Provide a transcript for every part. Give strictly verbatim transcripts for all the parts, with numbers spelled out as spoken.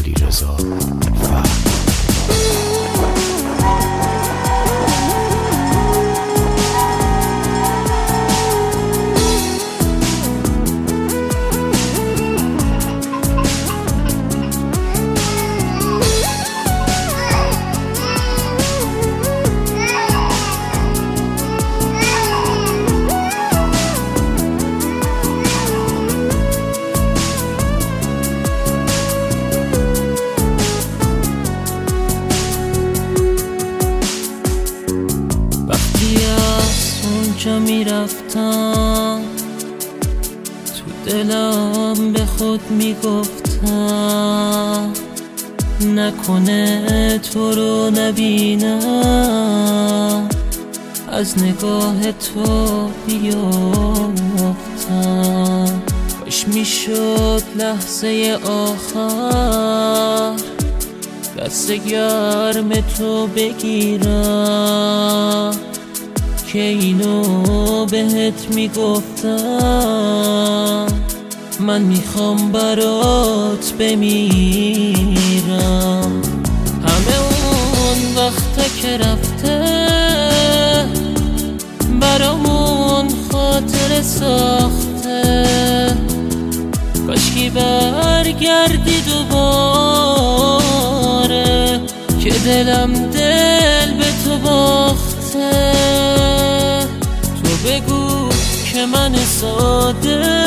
علیرضا فرد. جا میرفتم تو دلم به خود میگفتم نکنه تو رو نبینم، از نگاه تو بیافتم. کاش میشد لحظه آخر دست گرم تو بگیرم که اینو بهت میگفتم من میخوام برات بمیرم. همه اون وقتا که رفته برامون خاطر ساخته، کاشکی برگردی دوباره که دلم دل به تو باخته. بگو که من ساده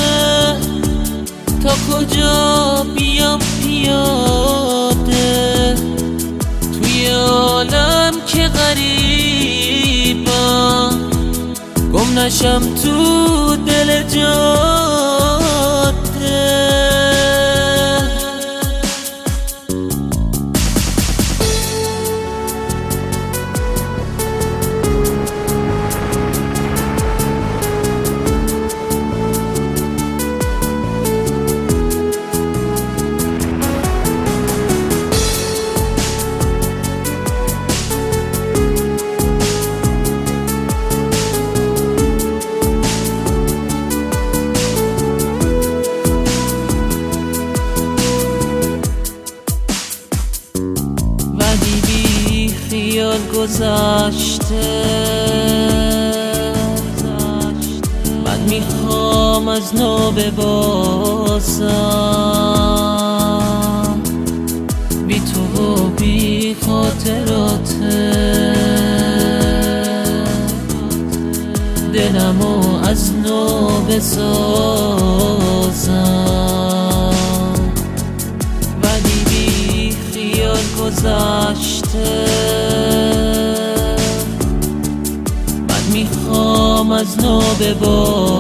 تا کجا بیام پیاده توی عالم که غریبم، گم نشم تو دل جاده. خیال گذشته من میخوام از نو ببازم، بی تو و بی خاطراته دلمو از نو بسازم. ولی بی خیال گذشته من میخوام از نو ببازم،